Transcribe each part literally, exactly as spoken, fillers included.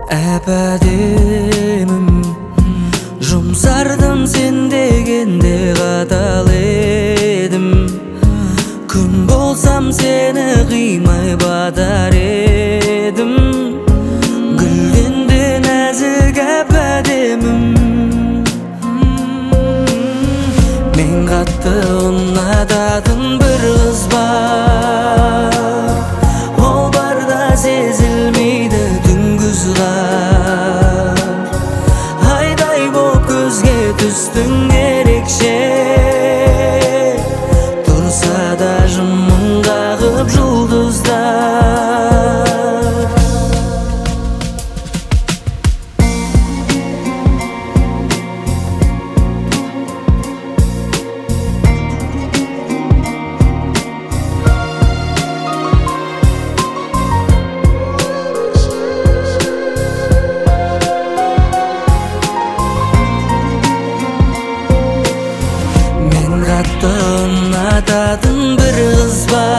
Әп-әдемім, жұмсардым сен дегенде қатал едім. Күн болсам сені қимай батар едім. Гүлден де нәзік әп-әдемім. Мен қатты ұнататын бір қыз бар, ол барда сезілмейді түнгіз қар. Айдай боп көзге түстің ерекше, тұрса да жымың қағып жұлдыздар. Ұнататын бір қыз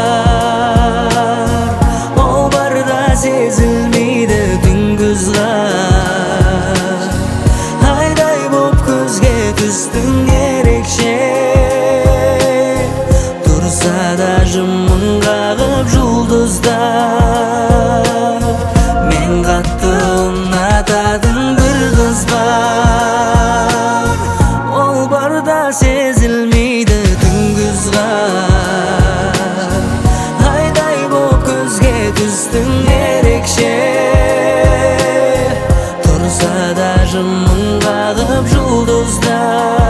бар, ол барда сезілмейді түнгіз қар. Айдай боп көзге түстің ерекше, тұрса да жымың қағып жұлдыздар. Мен қатты ұнататын бір қыз бар, ол барда сезілмейді түнгіз қар. Айдай боп көзге түстің ерекше, тұрса да жымың қағып жұлдыздар.